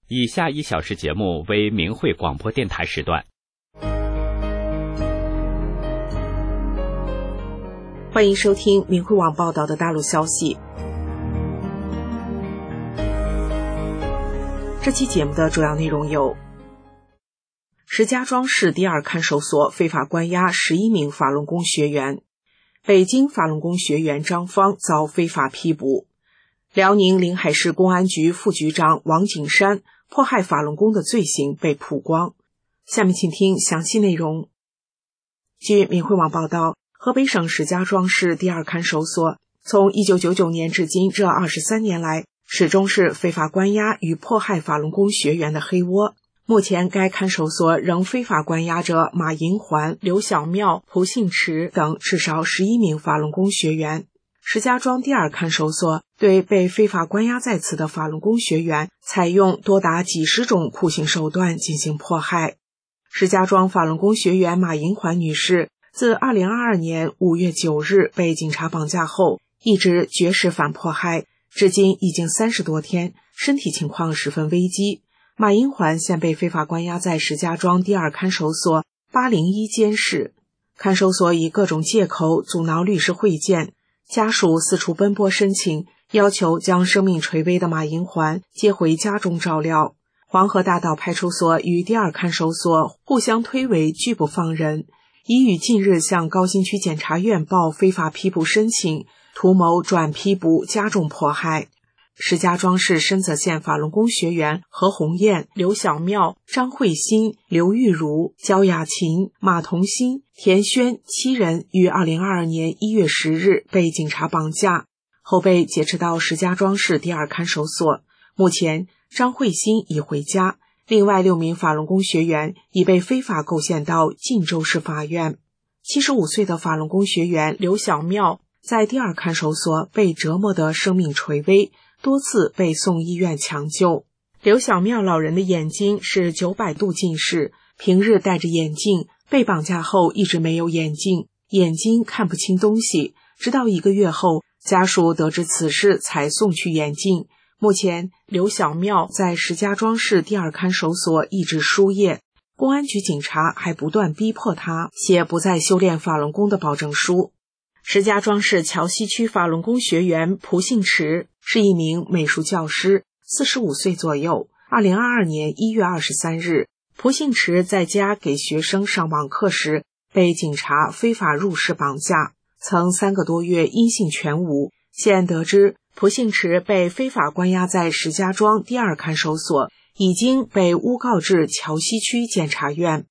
以下1小时节目为明慧广播电台时段。 欢迎收听明慧网报道的大陆消息。这期节目的主要内容有：石家庄市第2看守所非法关押11名法轮功学员；北京法轮功学员张芳遭非法批捕；辽宁临海市公安局副局长王景山迫害法轮功的罪行被曝光。下面请听详细内容。据明慧网报道，河北省石家庄市第2看守所从1999年至今这23年来，始终是非法关押与迫害法轮功学员的黑窝。目前该看守所仍非法关押着马银环、刘小庙、蒲信池等至少11名法轮功学员。石家庄第2看守所对被非法关押在此的法轮功学员采用多达几十种酷刑手段进行迫害。石家庄法轮功学员马银环女士自2022年5月9日被警察绑架后，一直绝食反迫害，至今已经30多天，身体情况十分危机。马银环现被非法关押在石家庄第2看守所801监室。看守所以各种借口阻挠律师会见，家属四处奔波申请，要求将生命垂危的马银环接回家中照料。黄河大道派出所与第2看守所互相推诿，拒不放人，已于近日向高新区检察院报非法批捕申请，图谋转批捕加重迫害。石家庄市深泽县法轮功学员何红艳、刘小庙、张慧欣、刘玉茹、焦雅琴、马同新、田轩7人于2022年1月10日被警察绑架，后被劫持到石家庄市第2看守所。目前张慧欣已回家，另外6名法轮功学员已被非法构陷到晋州市法院。75岁的法轮功学员刘小庙在第2看守所被折磨得生命垂危，多次被送医院抢救。刘小庙老人的眼睛是900度近视，平日戴着眼镜，被绑架后一直没有眼镜，眼睛看不清东西，直到1个月后，家属得知此事才送去眼镜。目前刘小庙在石家庄市第2看守所一直输液，公安局警察还不断逼迫他写不再修炼法轮功的保证书。石家庄市桥西区法轮功学员蒲信池是一名美术教师，45岁左右。2022年1月23日，蒲信池在家给学生上网课时，被警察非法入室绑架，曾3个多月音信全无。现得知蒲信池被非法关押在石家庄第2看守所，已经被诬告至桥西区检察院。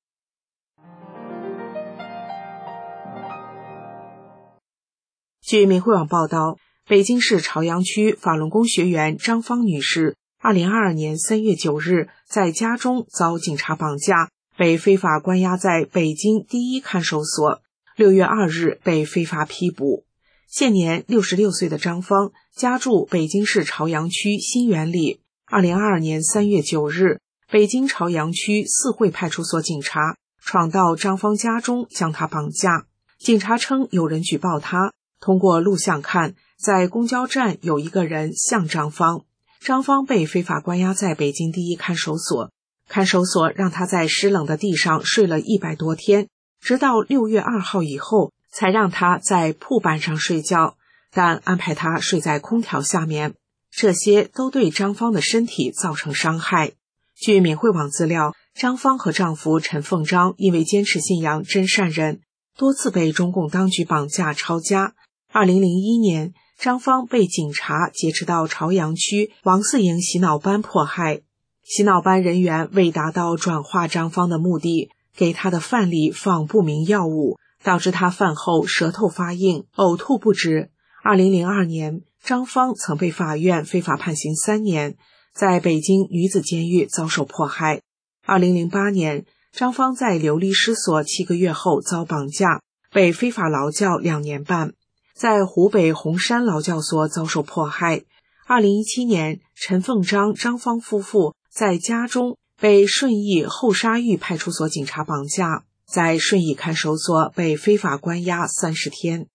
据明慧网报道，北京市朝阳区法轮功学员张芳女士2022年3月9日在家中遭警察绑架，被非法关押在北京第1看守所，6月2日被非法批捕。现年66岁的张芳家住北京市朝阳区新源里。2022年3月9日，北京朝阳区四惠派出所警察闯到张芳家中将她绑架。警察称有人举报他，通过录像看，在公交站有一个人像张芳。张芳被非法关押在北京第1看守所，看守所让他在湿冷的地上睡了100多天，直到6月2号以后才让他在铺板上睡觉，但安排他睡在空调下面。这些都对张芳的身体造成伤害。据明慧网资料，张芳和丈夫陈凤章因为坚持信仰真善忍，多次被中共当局绑架抄家。2001年，张芳被警察劫持到朝阳区王四营洗脑班迫害。洗脑班人员为达到转化张芳的目的，给她的饭里放不明药物，导致她饭后舌头发硬，呕吐不止。2002年，张芳曾被法院非法判刑3年，在北京女子监狱遭受迫害。2008年，张芳在流离失所7个月后遭绑架，被非法劳教2年半，在湖北红山劳教所遭受迫害。2017年，陈凤章、张芳夫妇在家中被顺义后沙峪派出所警察绑架，在顺义看守所被非法关押30天。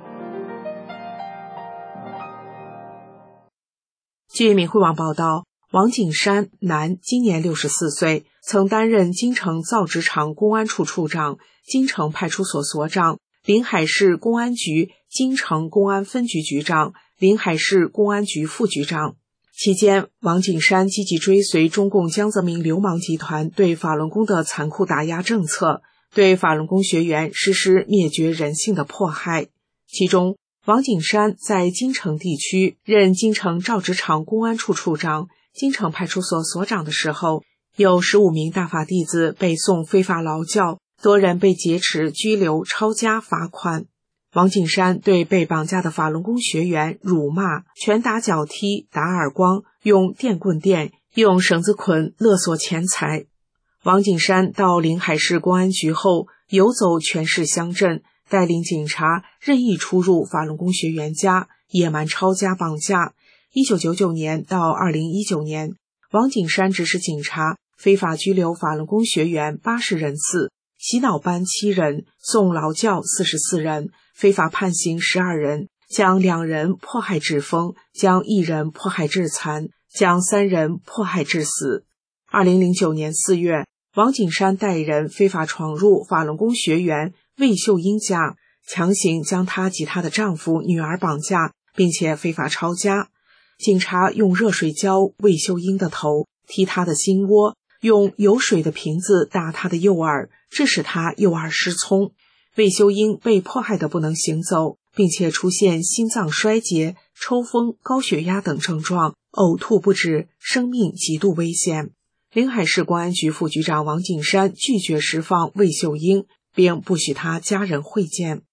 据明慧网报道， 王景山，男，今年64岁，曾担任京城造纸厂公安处处长、京城派出所所长、临海市公安局京城公安分局局长、临海市公安局副局长。期间，王景山积极追随中共江泽民流氓集团对法轮功的残酷打压政策，对法轮功学员实施灭绝人性的迫害。其中，王景山在京城地区任京城造纸厂公安处处长、京城派出所所长的时候，有15名大法弟子被送非法劳教，多人被劫持、拘留、抄家、罚款。王景山对被绑架的法轮功学员辱骂、拳打脚踢、打耳光，用电棍电、用绳子捆，勒索钱财。王景山到临海市公安局后，游走全市乡镇，带领警察任意出入法轮功学员家，野蛮抄家绑架。1999年到2019年，王景山指使警察非法拘留法轮功学员80人次，洗脑班7人，送劳教44人，非法判刑12人，将2人迫害致疯，将1人迫害致残，将3人迫害致死。2009年4月，王景山带人非法闯入法轮功学员魏秀英家，强行将她及她的丈夫、女儿绑架，并且非法抄家。警察用热水浇魏秀英的头，踢她的心窝，用有水的瓶子打她的右耳，致使她右耳失聪。魏秀英被迫害得不能行走，并且出现心脏衰竭、抽风、高血压等症状，呕吐不止，生命极度危险。临海市公安局副局长王景山拒绝释放魏秀英，并不许她家人会见。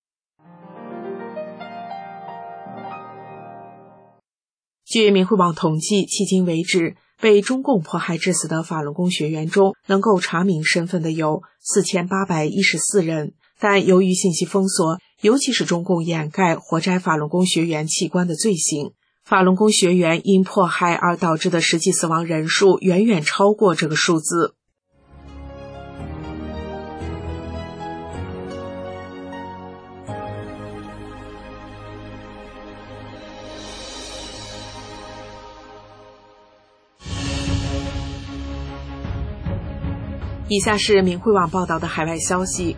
据明慧网统计，迄今为止，被中共迫害致死的法轮功学员中，能够查明身份的有4814人，但由于信息封锁，尤其是中共掩盖活摘法轮功学员器官的罪行，法轮功学员因迫害而导致的实际死亡人数远远超过这个数字。以下是明慧网报道的海外消息，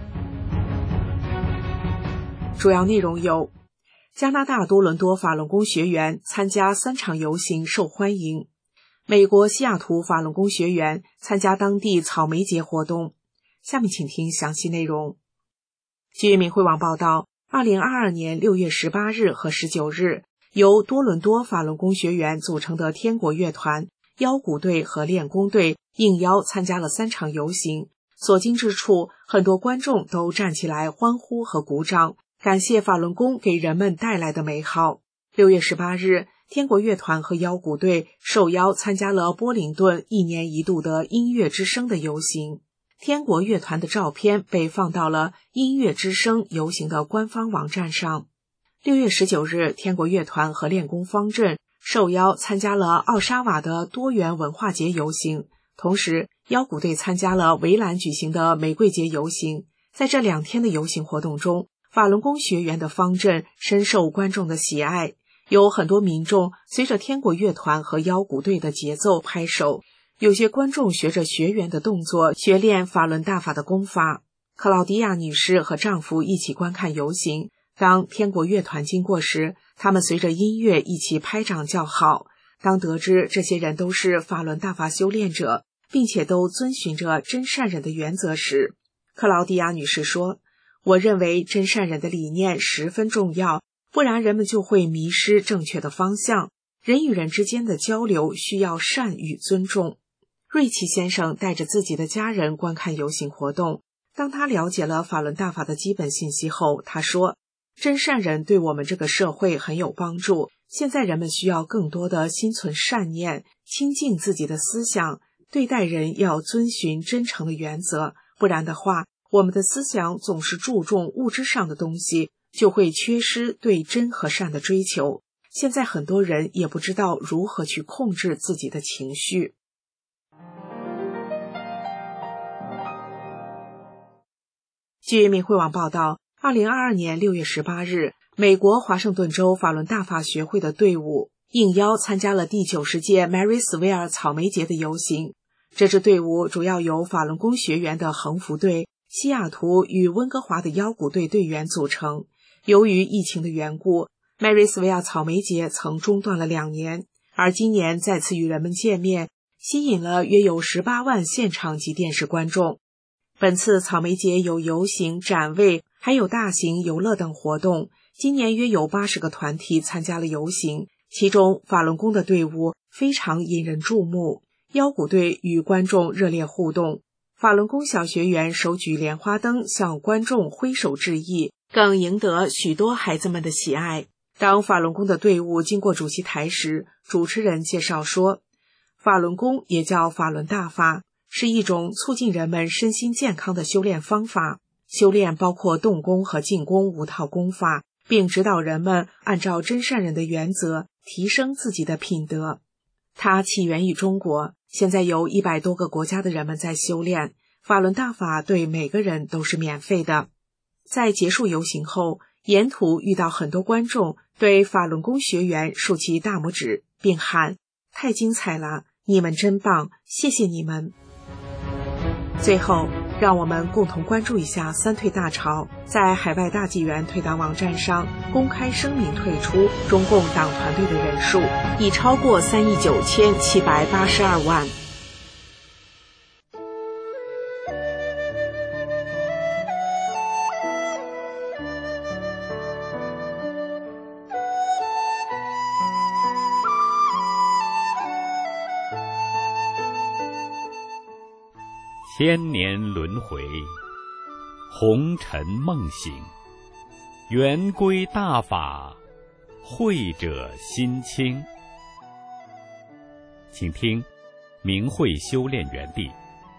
主要内容有：加拿大多伦多法轮功学员参加3场游行受欢迎；美国西雅图法轮功学员参加当地草莓节活动。下面请听详细内容。据明慧网报道，2022年6月18日和19日，由多伦多法轮功学员组成的天国乐团、腰鼓队和练功队应邀参加了3场游行，所经之处，很多观众都站起来欢呼和鼓掌，感谢法轮功给人们带来的美好。6月18日，天国乐团和腰鼓队受邀参加了波灵顿1年1度的音乐之声的游行。天国乐团的照片被放到了音乐之声游行的官方网站上。6月19日，天国乐团和练功方阵受邀参加了奥沙瓦的多元文化节游行，同时腰鼓队参加了围栏举行的玫瑰节游行。在这2天的游行活动中，法轮功学员的方阵深受观众的喜爱，有很多民众随着天国乐团和腰鼓队的节奏拍手，有些观众学着学员的动作学练法轮大法的功法。克劳迪亚女士和丈夫一起观看游行，当天国乐团经过时，他们随着音乐一起拍掌叫好。当得知这些人都是法轮大法修炼者，并且都遵循着真善忍的原则时，克劳迪亚女士说：“我认为真善忍的理念十分重要，不然人们就会迷失正确的方向。人与人之间的交流需要善与尊重。”瑞奇先生带着自己的家人观看游行活动。当他了解了法轮大法的基本信息后，他说：“真善忍对我们这个社会很有帮助。现在人们需要更多的心存善念，清净自己的思想，对待人要遵循真诚的原则，不然的话，我们的思想总是注重物质上的东西，就会缺失对真和善的追求。现在很多人也不知道如何去控制自己的情绪。”据明慧网报道，2022年6月18日，美国华盛顿州法轮大法学会的队伍应邀参加了第90届 Marysville 草莓节的游行。这支队伍主要由法轮功学员的横幅队、西雅图与温哥华的腰鼓队队员组成。由于疫情的缘故， Marysville 草莓节曾中断了2年，而今年再次与人们见面，吸引了约有18万现场及电视观众。本次草莓节有游行、展位，还有大型游乐等活动。今年约有80个团体参加了游行，其中法轮功的队伍非常引人注目，腰鼓队与观众热烈互动，法轮功小学员手举莲花灯向观众挥手致意，更赢得许多孩子们的喜爱。当法轮功的队伍经过主席台时，主持人介绍说，法轮功也叫法轮大法，是一种促进人们身心健康的修炼方法。修炼包括动功和静功5套功法，并指导人们按照真善人的原则提升自己的品德。它起源于中国，现在有100多个国家的人们在修炼。法轮大法对每个人都是免费的。在结束游行后，沿途遇到很多观众对法轮功学员竖起大拇指，并喊：太精彩了，你们真棒，谢谢你们。最后，让我们共同关注一下三退大潮在海外大纪元退党网站上公开声明退出中共党团队的人数已超过3亿9782万。 千年轮回，红尘梦醒，圆规大法，慧者心清。请听明慧修炼园地。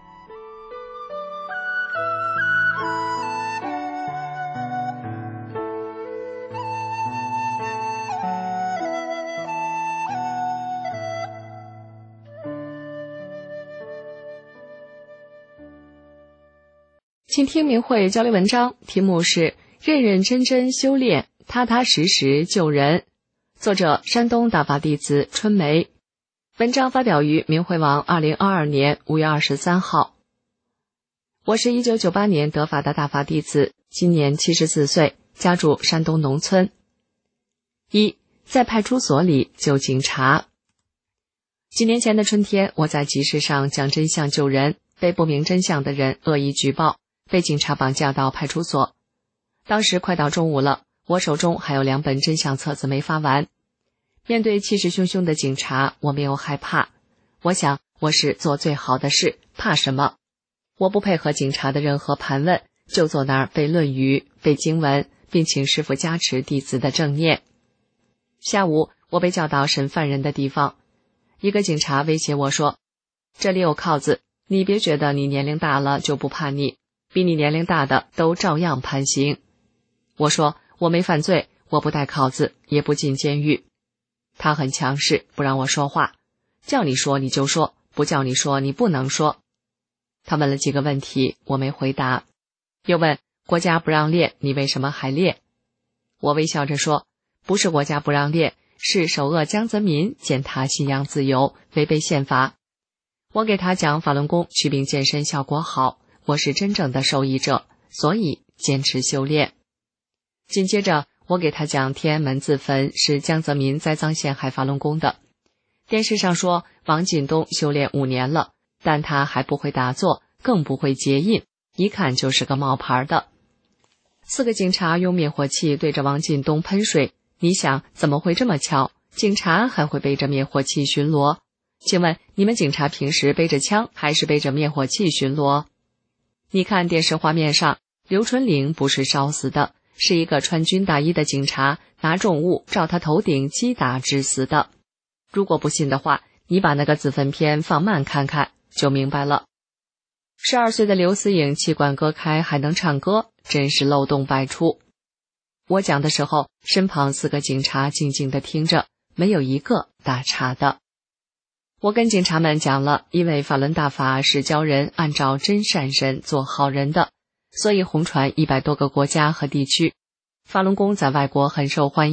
请听明慧交流文章，题目是认认真真修炼，踏踏实实救人。作者山东大法弟子春梅。文章发表于明慧网2022年5月23号。我是1998年得法的大法弟子，今年74岁，家住山东农村。1. 在派出所里救警察。几年前的春天，我在集市上讲真相救人，被不明真相的人恶意举报，被警察绑架到派出所。当时快到中午了，我手中还有2本真相册子没发完。面对气势汹汹的警察，我没有害怕。我想，我是做最好的事，怕什么？我不配合警察的任何盘问，就坐那儿背论语、背经文，并请师父加持弟子的正念。下午，我被叫到审犯人的地方。一个警察威胁我说，这里有铐子，你别觉得你年龄大了就不怕你，比你年龄大的都照样判刑。我说我没犯罪，我不戴铐子，也不进监狱。他很强势，不让我说话，叫你说你就说，不叫你说你不能说。他问了几个问题，我没回答。又问国家不让练，你为什么还练？我微笑着说，不是国家不让练，是首恶江泽民践踏信仰自由，违背宪法。我给他讲法轮功祛病健身效果好，我是真正的受益者，所以坚持修炼。紧接着我给他讲天安门自焚是江泽民栽赃陷害法轮功的。电视上说王锦东修炼5年了，但他还不会打坐，更不会结印，一看就是个冒牌的。4个警察用灭火器对着王锦东喷水，你想怎么会这么巧？警察还会背着灭火器巡逻？请问你们警察平时背着枪还是背着灭火器巡逻？你看电视画面上，刘春玲不是烧死的，是一个穿军大衣的警察拿重物照他头顶击打致死的。如果不信的话，你把那个自焚片放慢看看，就明白了。12岁的刘思颖气管割开还能唱歌，真是漏洞百出。我讲的时候，身旁4个警察静静地听着，没有一个打岔的。我跟警察们讲了，因为法轮大法是教人按照真善人做好人的，所以红传100多个国家和地区。法轮功在外国很受欢迎，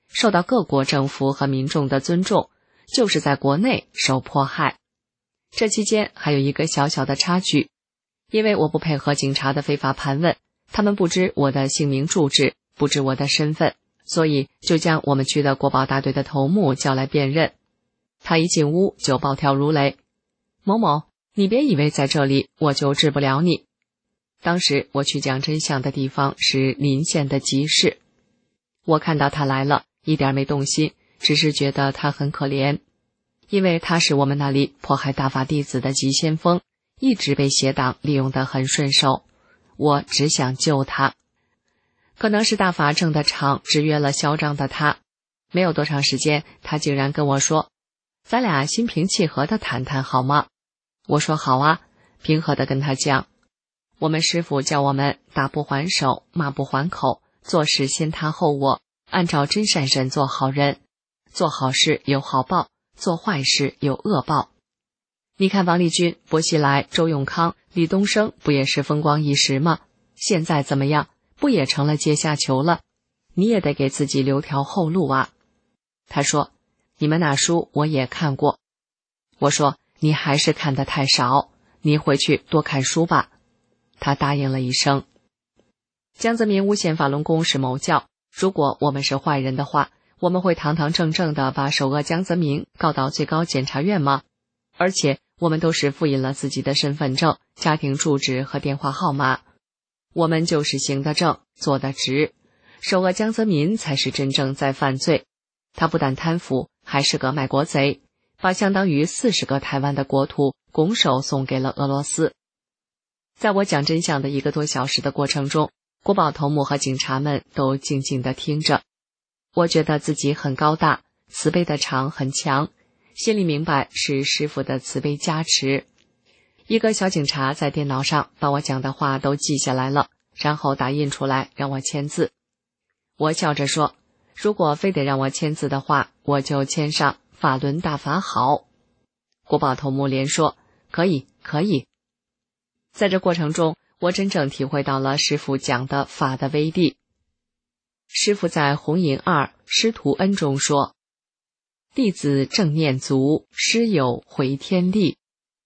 受到各国政府和民众的尊重，就是在国内受迫害。这期间还有一个小小的插曲，因为我不配合警察的非法盘问，他们不知我的姓名住址，不知我的身份，所以就将我们区的国保大队的头目叫来辨认。他一进屋就暴跳如雷：某某，你别以为在这里我就治不了你。当时我去讲真相的地方是临县的集市，我看到他来了，一点没动心，只是觉得他很可怜，因为他是我们那里迫害大法弟子的急先锋，一直被邪党利用得很顺手，我只想救他。可能是大法挣的场制约了嚣张的他，没有多长时间，他竟然跟我说：咱俩心平气和地谈谈好吗？我说好啊，平和地跟他讲，我们师父叫我们打不还手，骂不还口，做事先他后我，按照真善忍做好人，做好事有好报，做坏事有恶报。你看王立军、薄熙来、周永康、李东升不也是风光一时吗？现在怎么样？不也成了阶下囚了？你也得给自己留条后路啊。他说：你们那书我也看过。我说：你还是看得太少，你回去多看书吧。他答应了一声。江泽民诬陷法轮功是谋教，如果我们是坏人的话，我们会堂堂正正地把首恶江泽民告到最高检察院吗？而且我们都是复印了自己的身份证、家庭住址和电话号码，我们就是行得正，做得直。首恶江泽民才是真正在犯罪，他不但贪腐，还是个卖国贼，把相当于40个台湾的国土拱手送给了俄罗斯。在我讲真相的1个多小时的过程中，国保头目和警察们都静静地听着。我觉得自己很高大，慈悲的场很强，心里明白是师父的慈悲加持。一个小警察在电脑上把我讲的话都记下来了，然后打印出来让我签字。我笑着说，如果非得让我签字的话，我就签上法轮大法好。国保头目连说，可以可以。在这过程中，我真正体会到了师父讲的法的威力。师父在弘引2师徒恩中说，弟子正念足，师有回天力。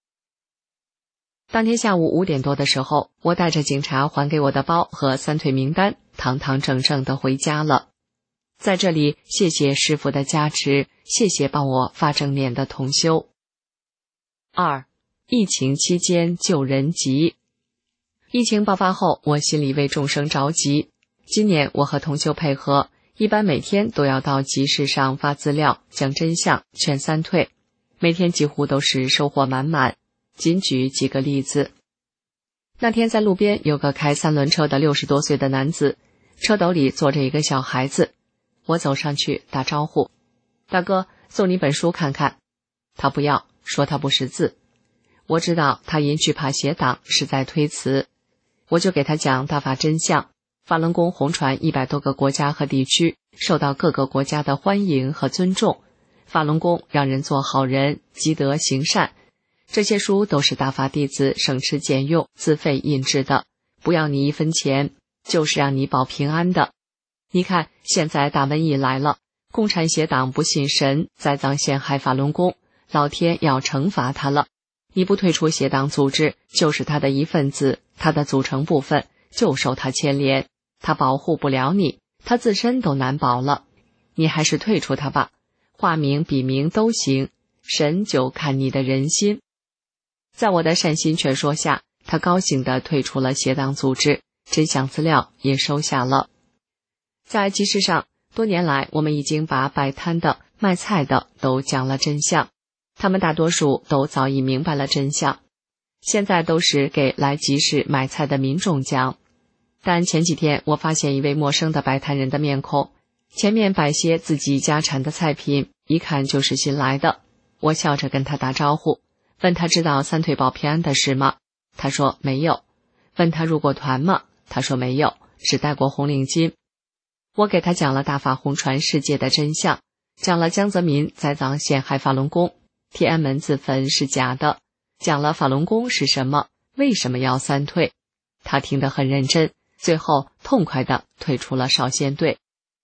当天下午5点多的时候，我带着警察还给我的包和3退名单，堂堂正正地回家了。在这里，谢谢师父的加持，谢谢帮我发正念的同修。2. 疫情期间救人急。疫情爆发后，我心里为众生着急。今年我和同修配合，一般每天都要到集市上发资料，讲真相，劝3退，每天几乎都是收获满满。仅举几个例子。那天在路边有个开3轮车的60多岁的男子，车斗里坐着一个小孩子。我走上去打招呼，大哥，送你本书看看。他不要，说他不识字。我知道他因惧怕邪党是在推辞，我就给他讲大法真相。法轮功红传100多个国家和地区，受到各个国家的欢迎和尊重。法轮功让人做好人，积德行善。这些书都是大法弟子省吃俭用自费印制的，不要你1分钱，就是让你保平安的。你看，现在大瘟疫来了，共产邪党不信神，栽赃陷害法轮功，老天要惩罚他了。你不退出邪党组织，就是他的一份子，他的组成部分就受他牵连，他保护不了你，他自身都难保了。你还是退出他吧，化名笔名都行，神就看你的人心。在我的善心劝说下，他高兴地退出了邪党组织，真相资料也收下了。在集市上，多年来我们已经把摆摊的、卖菜的都讲了真相，他们大多数都早已明白了真相，现在都是给来集市买菜的民众讲。但前几天我发现一位陌生的摆摊人的面孔，前面摆些自己家产的菜品，一看就是新来的。我笑着跟他打招呼，问他知道3退保平安的事吗？他说没有。问他入过团吗？他说没有，只戴过红领巾。我给他讲了大法红传世界的真相，讲了江泽民栽赃陷害法轮功，天安门自焚是假的，讲了法轮功是什么，为什么要3退。他听得很认真，最后痛快地退出了少先队。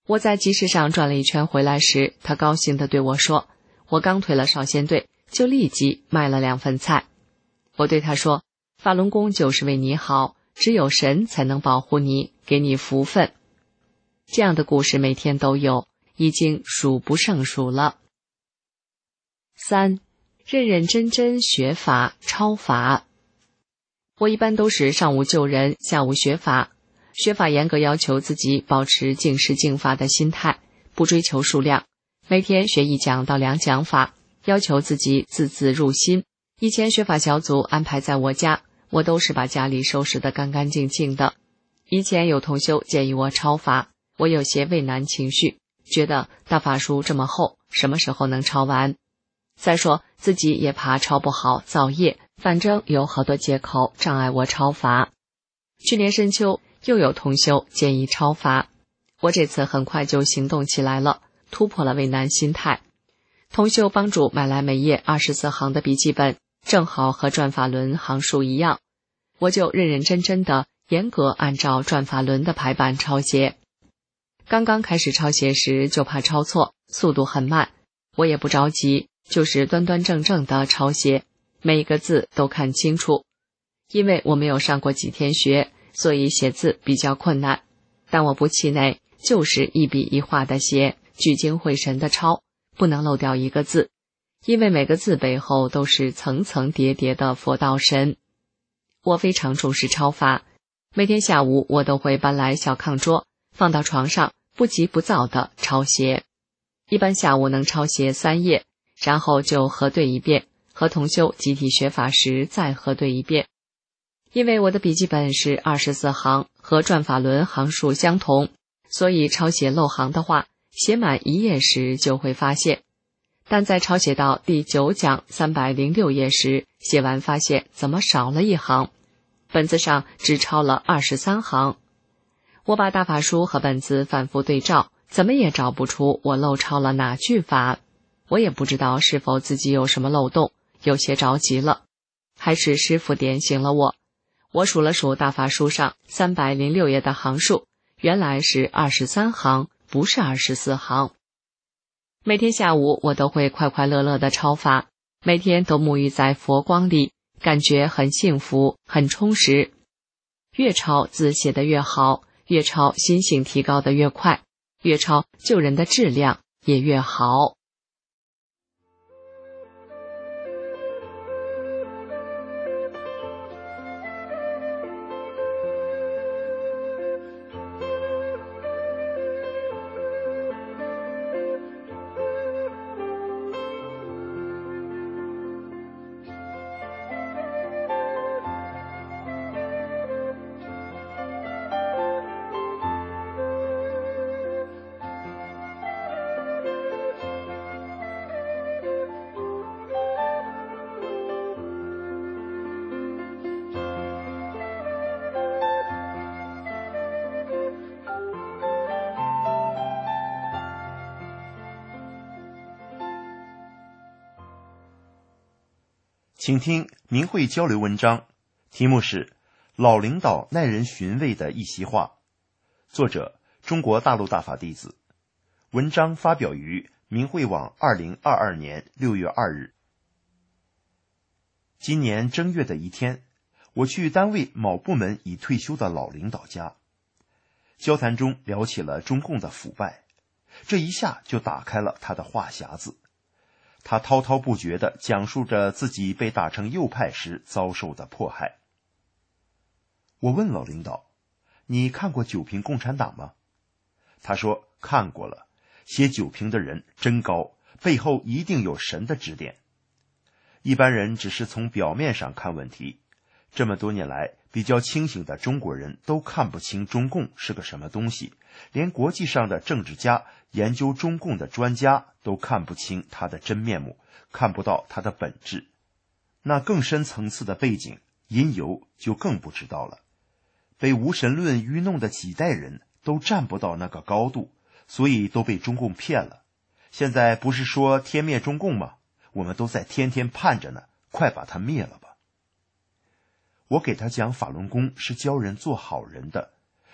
我在集市上转了一圈回来时，他高兴地对我说，我刚退了少先队，就立即卖了2份菜。我对他说，法轮功就是为你好，只有神才能保护你，给你福分。这样的故事每天都有，已经数不胜数了。3. 认认真真学法抄法。我一般都是上午救人，下午学法。学法严格要求自己保持敬师敬法的心态，不追求数量，每天学1讲到2讲法，要求自己字字入心。以前学法小组安排在我家，我都是把家里收拾得干干净净的。以前有同修建议我抄法，我有些畏难情绪，觉得大法书这么厚，什么时候能抄完？再说自己也怕抄不好造业，反正有好多借口障碍我抄法。去年深秋又有同修建议抄法，我这次很快就行动起来了，突破了畏难心态。同修帮助买来每页24行的笔记本，正好和转法轮行数一样，我就认认真真的严格按照转法轮的排版抄写。刚刚开始抄写时就怕抄错，速度很慢，我也不着急，就是端端正正的抄写，每一个字都看清楚。因为我没有上过几天学，所以写字比较困难，但我不气馁，就是一笔一画的写，聚精会神的抄，不能漏掉一个字，因为每个字背后都是层层叠叠的佛道神。我非常重视抄法，每天下午我都会搬来小炕桌，放到床上，不急不躁的抄写。一般下午能抄写3页，然后就核对一遍，和同修集体学法时再核对一遍。因为我的笔记本是24行，和转法轮行数相同，所以抄写漏行的话，写满1页时就会发现。但在抄写到第9讲306页时，写完发现怎么少了1行，本子上只抄了23行。我把大法书和本子反复对照，怎么也找不出我漏抄了哪句法。我也不知道是否自己有什么漏洞，有些着急了。还是师父点醒了我。我数了数大法书上306页的行数，原来是23行，不是24行。每天下午我都会快快乐乐的抄法，每天都沐浴在佛光里，感觉很幸福，很充实。越抄字写得越好，越抄心性提高得越快，越抄救人的质量也越好。 请听明慧交流文章，题目是老领导耐人寻味的一席话，作者中国大陆大法弟子，文章发表于明慧网2022年6月2日。今年正月的一天，我去单位某部门已退休的老领导家，交谈中聊起了中共的腐败，这一下就打开了他的话匣子。他滔滔不绝地讲述着自己被打成右派时遭受的迫害。我问老领导，你看过九评共产党吗？他说看过了，写九评的人真高，背后一定有神的指点。一般人只是从表面上看问题，这么多年来，比较清醒的中国人都看不清中共是个什么东西，连国际上的政治家、研究中共的专家都看不清他的真面目，看不到他的本质。那更深层次的背景因由就更不知道了。被无神论愚弄的几代人都站不到那个高度，所以都被中共骗了。现在不是说天灭中共吗？我们都在天天盼着呢，快把它灭了吧。我给他讲法轮功是教人做好人的，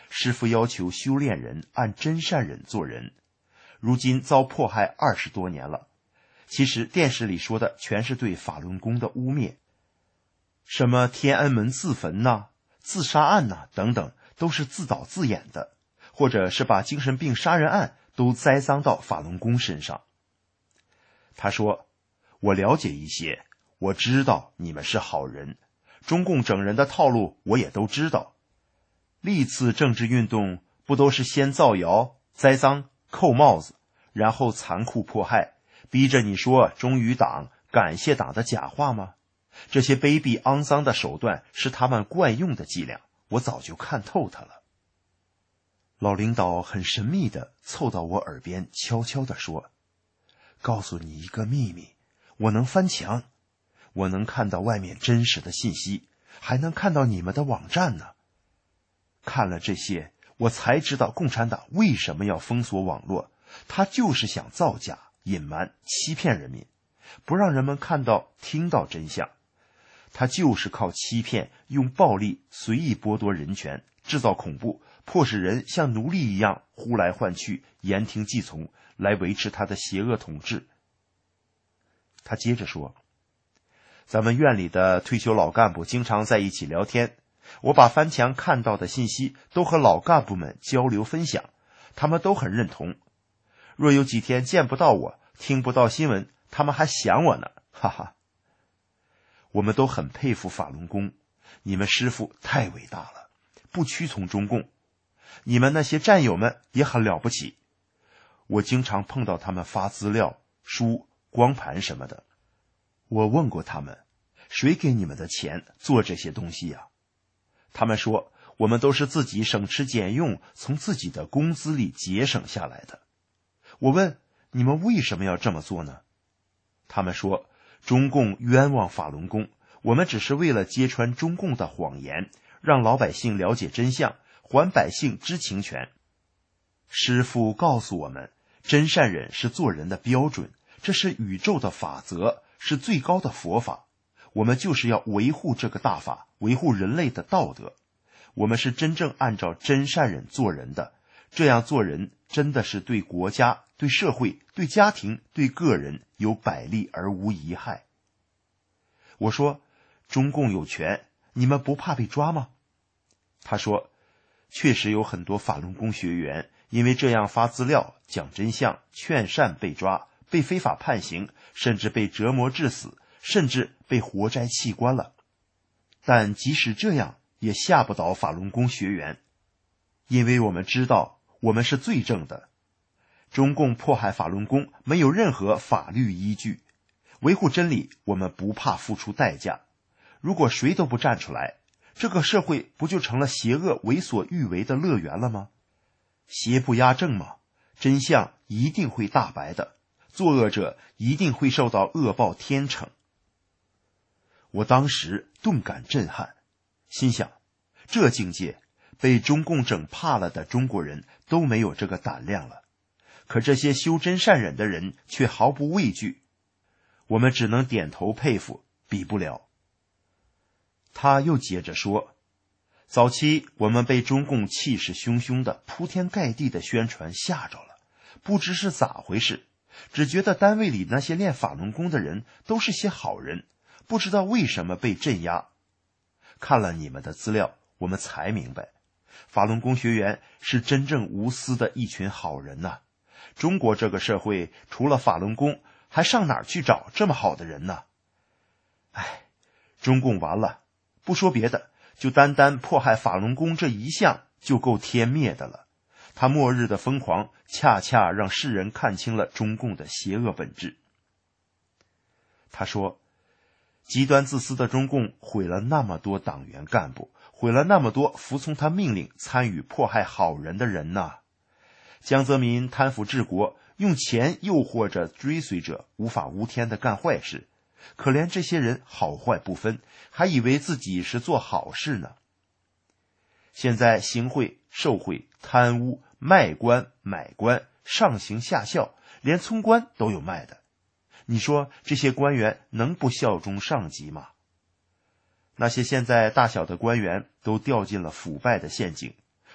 师父要求修炼人按真善忍做人，如今遭迫害20多年了。其实电视里说的全是对法轮功的污蔑，什么天安门自焚呐、自杀案呐等等，都是自导自演的，或者是把精神病杀人案都栽赃到法轮功身上。他说，我了解一些，我知道你们是好人，中共整人的套路我也都知道。历次政治运动不都是先造谣、栽赃、扣帽子，然后残酷迫害，逼着你说忠于党、感谢党的假话吗？这些卑鄙肮脏的手段是他们惯用的伎俩，我早就看透它了。老领导很神秘地凑到我耳边悄悄地说，告诉你一个秘密，我能翻墙，我能看到外面真实的信息，还能看到你们的网站呢。看了这些，我才知道共产党为什么要封锁网络，他就是想造假、隐瞒、欺骗人民，不让人们看到、听到真相。他就是靠欺骗，用暴力随意剥夺人权，制造恐怖，迫使人像奴隶一样呼来唤去，言听计从，来维持他的邪恶统治。他接着说，咱们院里的退休老干部经常在一起聊天，我把翻墙看到的信息都和老干部们交流分享，他们都很认同。若有几天见不到我，听不到新闻，他们还想我呢，哈哈。我们都很佩服法轮功，你们师父太伟大了，不屈从中共。你们那些战友们也很了不起，我经常碰到他们发资料、书、光盘什么的。我问过他们，谁给你们的钱做这些东西呀？他们说，我们都是自己省吃俭用，从自己的工资里节省下来的。我问，你们为什么要这么做呢？他们说，中共冤枉法轮功，我们只是为了揭穿中共的谎言，让老百姓了解真相，还百姓知情权。师父告诉我们，真善忍是做人的标准，这是宇宙的法则，是最高的佛法。我们就是要维护这个大法，维护人类的道德。我们是真正按照真善忍做人的，这样做人真的是对国家、对社会、对家庭、对个人有百利而无一害。我说，中共有权，你们不怕被抓吗？他说，确实有很多法轮功学员因为这样发资料、讲真相、劝善被抓，被非法判刑，甚至被折磨致死，甚至被活摘器官了。但即使这样，也吓不倒法轮功学员，因为我们知道我们是罪证的。中共迫害法轮功没有任何法律依据，维护真理我们不怕付出代价。如果谁都不站出来，这个社会不就成了邪恶为所欲为的乐园了吗？邪不压正嘛，真相一定会大白的，作恶者一定会受到恶报天惩。我当时顿感震撼，心想，这境界被中共整怕了的中国人都没有这个胆量了，可这些修真善忍的人却毫不畏惧，我们只能点头佩服，比不了。他又接着说，早期我们被中共气势汹汹的铺天盖地的宣传吓着了，不知是咋回事，只觉得单位里那些练法轮功的人都是些好人，不知道为什么被镇压。看了你们的资料，我们才明白，法轮功学员是真正无私的一群好人呐。中国这个社会除了法轮功，还上哪儿去找这么好的人呢？哎，中共完了，不说别的，就单单迫害法轮功这一项就够天灭的了。他末日的疯狂恰恰让世人看清了中共的邪恶本质。他说，极端自私的中共毁了那么多党员干部，毁了那么多服从他命令参与迫害好人的人呐。江泽民贪腐治国，用钱诱惑着追随者无法无天的干坏事，可怜这些人好坏不分，还以为自己是做好事呢。现在行贿、受贿、贪污、卖官、买官，上行下效，连村官都有卖的。你说这些官员能不效忠上级吗？那些现在大小的官员都掉进了腐败的陷阱，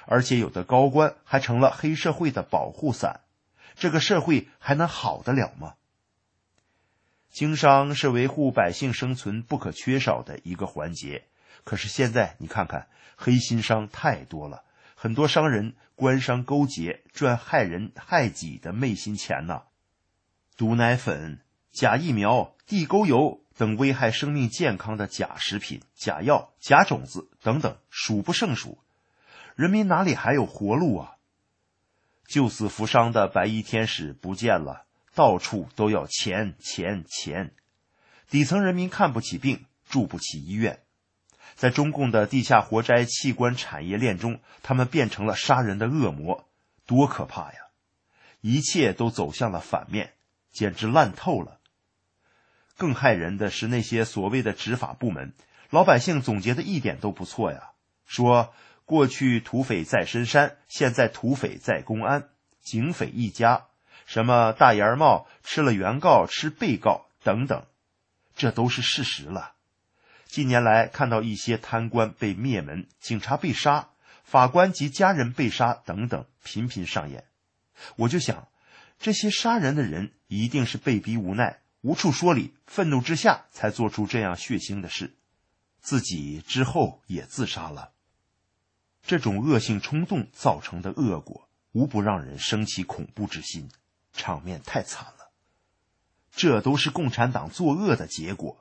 而且有的高官还成了黑社会的保护伞，这个社会还能好得了吗？经商是维护百姓生存不可缺少的一个环节，可是现在你看看，黑心商太多了，很多商人官商勾结，赚害人害己的昧心钱呐。毒奶粉、假疫苗、地沟油等危害生命健康的假食品、假药、假种子等等数不胜数，人民哪里还有活路啊？救死扶伤的白衣天使不见了，到处都要钱钱钱，底层人民看不起病，住不起医院。在中共的地下活摘器官产业链中，他们变成了杀人的恶魔，多可怕呀！一切都走向了反面，简直烂透了。更害人的是那些所谓的执法部门，老百姓总结的一点都不错呀，说过去土匪在深山，现在土匪在公安，警匪一家，什么大檐帽吃了原告吃被告等等，这都是事实了。近年来看到一些贪官被灭门，警察被杀，法官及家人被杀等等频频上演，我就想，这些杀人的人一定是被逼无奈，无处说理，愤怒之下才做出这样血腥的事，自己之后也自杀了。这种恶性冲动造成的恶果，无不让人生起恐怖之心，场面太惨了。这都是共产党作恶的结果。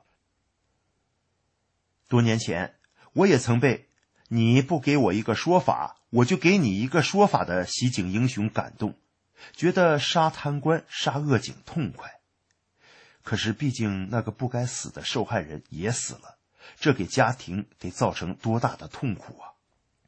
多年前，我也曾被你不给我一个说法，我就给你一个说法的袭警英雄感动，觉得杀贪官杀恶警痛快。可是毕竟那个不该死的受害人也死了，这给家庭得造成多大的痛苦啊！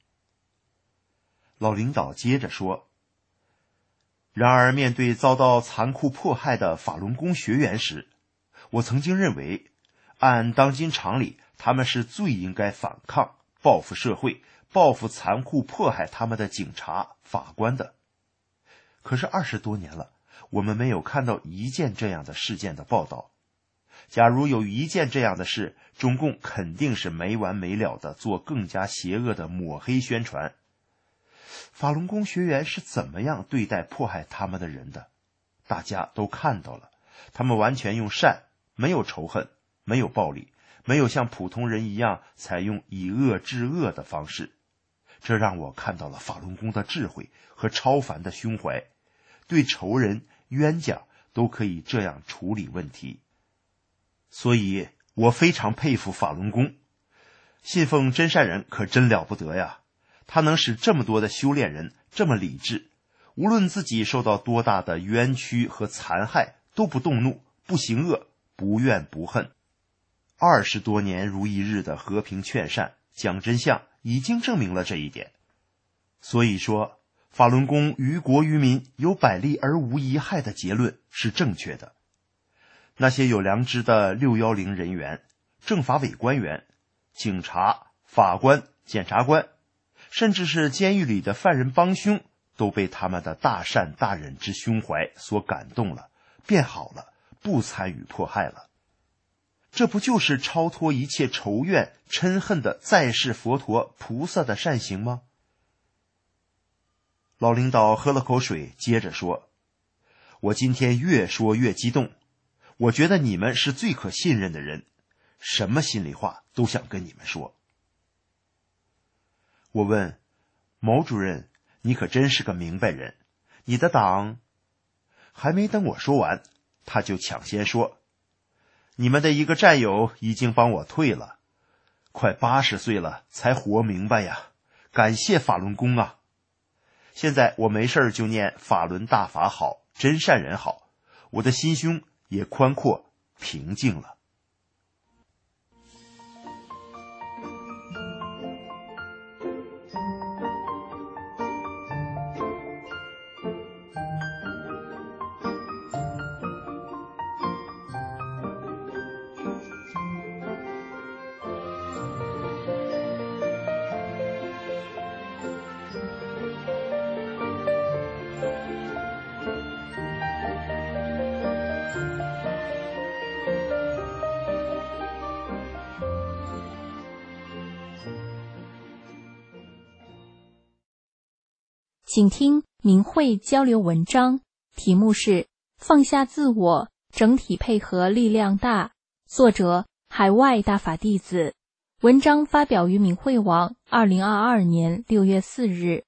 老领导接着说，然而面对遭到残酷迫害的法轮功学员时，我曾经认为，按当今常理，他们是最应该反抗、报复社会、报复残酷迫害他们的警察、法官的。可是20多年了，我们没有看到一件这样的事件的报道。假如有一件这样的事，中共肯定是没完没了的做更加邪恶的抹黑宣传。法轮功学员是怎么样对待迫害他们的人的？大家都看到了，他们完全用善，没有仇恨，没有暴力，没有像普通人一样采用以恶制恶的方式。这让我看到了法轮功的智慧和超凡的胸怀，对仇人、冤家都可以这样处理问题。所以我非常佩服法轮功，信奉真善人可真了不得呀！他能使这么多的修炼人这么理智，无论自己受到多大的冤屈和残害，都不动怒，不行恶，不怨不恨。20多年如一日的和平劝善、讲真相，已经证明了这一点。所以说，法轮功于国于民有百利而无一害的结论是正确的。那些有良知的610人员、政法委官员、警察、法官、检察官，甚至是监狱里的犯人帮凶，都被他们的大善大忍之胸怀所感动了，变好了，不参与迫害了。这不就是超脱一切仇怨、嗔恨的在世佛陀菩萨的善行吗？老领导喝了口水，接着说，我今天越说越激动，我觉得你们是最可信任的人，什么心里话都想跟你们说。我问，毛主任，你可真是个明白人，你的党……还没等我说完，他就抢先说，你们的一个战友已经帮我退了，快80岁了才活明白呀，感谢法轮功啊！现在我没事就念法轮大法好，真善人好，我的心胸也宽阔平静了。 请听明慧交流文章，题目是放下自我，整体配合力量大，作者海外大法弟子，文章发表于明慧网2022年6月4日。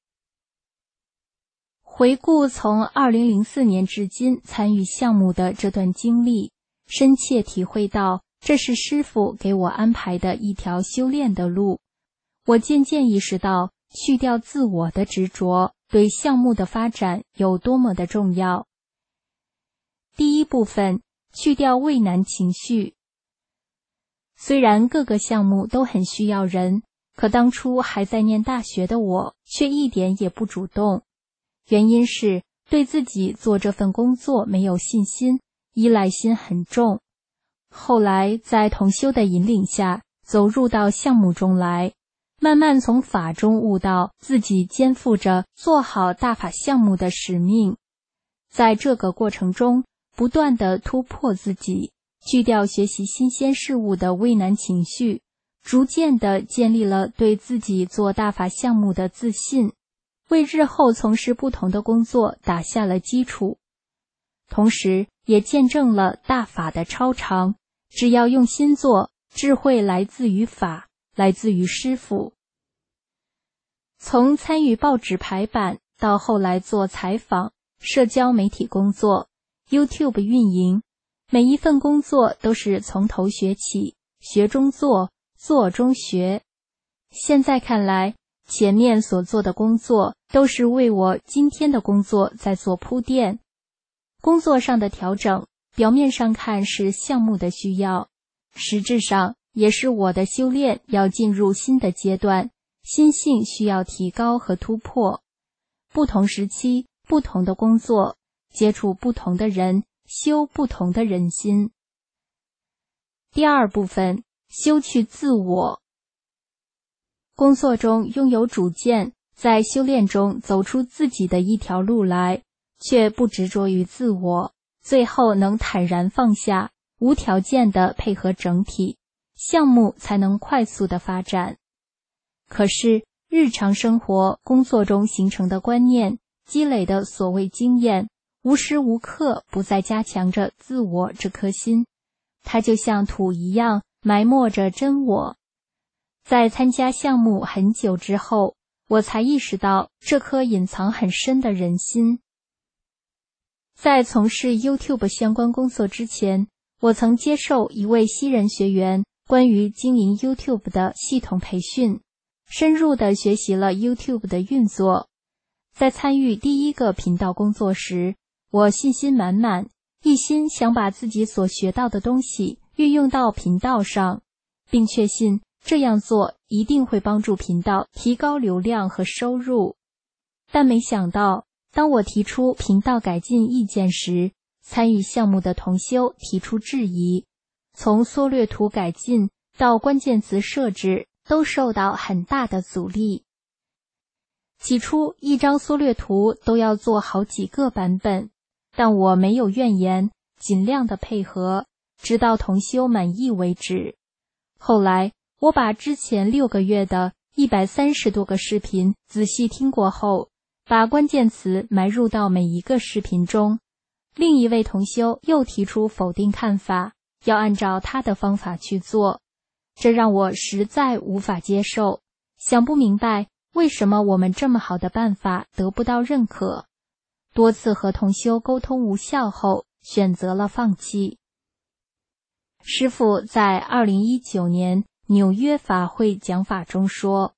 回顾从2004年至今参与项目的这段经历，深切体会到这是师父给我安排的一条修炼的路。我渐渐意识到，去掉自我的执着对项目的发展有多么的重要。第一部分，去掉畏难情绪。虽然各个项目都很需要人，可当初还在念大学的我却一点也不主动。原因是对自己做这份工作没有信心，依赖心很重。后来在同修的引领下，走入到项目中来，慢慢从法中悟到自己肩负着做好大法项目的使命。在这个过程中，不断地突破自己，去掉学习新鲜事物的畏难情绪，逐渐地建立了对自己做大法项目的自信，为日后从事不同的工作打下了基础。同时也见证了大法的超常，只要用心做，智慧来自于法，来自于师父。从参与报纸排版到后来做采访、社交媒体工作、YouTube 运营，每一份工作都是从头学起，学中做，做中学。现在看来，前面所做的工作都是为我今天的工作在做铺垫。工作上的调整，表面上看是项目的需要，实质上也是我的修炼要进入新的阶段，心性需要提高和突破。不同时期，不同的工作，接触不同的人，修不同的人心。第二部分，修去自我。工作中拥有主见，在修炼中走出自己的一条路来，却不执着于自我，最后能坦然放下，无条件地配合整体，项目才能快速地发展。可是日常生活工作中形成的观念，积累的所谓经验，无时无刻不在加强着自我这颗心，它就像土一样埋没着真我。在参加项目很久之后，我才意识到这颗隐藏很深的人心。在从事 YouTube 相关工作之前，我曾接受一位西人学员关于经营 YouTube 的系统培训，深入地学习了 YouTube 的运作。在参与第一个频道工作时，我信心满满，一心想把自己所学到的东西运用到频道上，并确信这样做一定会帮助频道提高流量和收入。但没想到，当我提出频道改进意见时，参与项目的同修提出质疑，从缩略图改进到关键词设置都受到很大的阻力。起初一张缩略图都要做好几个版本，但我没有怨言，尽量的配合，直到同修满意为止。后来我把之前6个月的130多个视频仔细听过后，把关键词埋入到每一个视频中。另一位同修又提出否定看法，要按照他的方法去做，这让我实在无法接受，想不明白为什么我们这么好的办法得不到认可。多次和同修沟通无效后，选择了放弃。师父在2019年纽约法会讲法中说，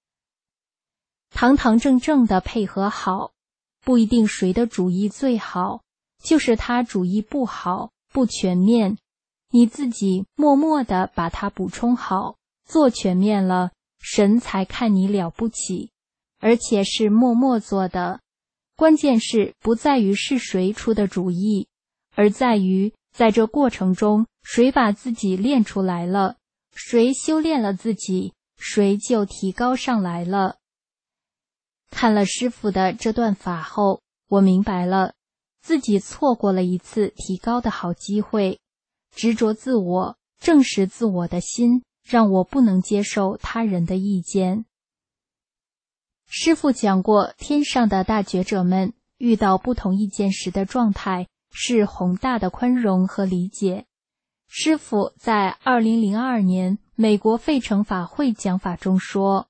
堂堂正正的配合好，不一定谁的主意最好，就是他主意不好，不全面，你自己默默地把它补充好，做全面了，神才看你了不起，而且是默默做的。关键是不在于是谁出的主意，而在于在这过程中谁把自己练出来了，谁修炼了自己，谁就提高上来了。看了师父的这段法后，我明白了，自己错过了一次提高的好机会。执着自我，正视自我的心，让我不能接受他人的意见。 师父讲过，天上的大觉者们遇到不同意见时的状态是宏大的宽容和理解。师父在2002年美国费城法会讲法中说，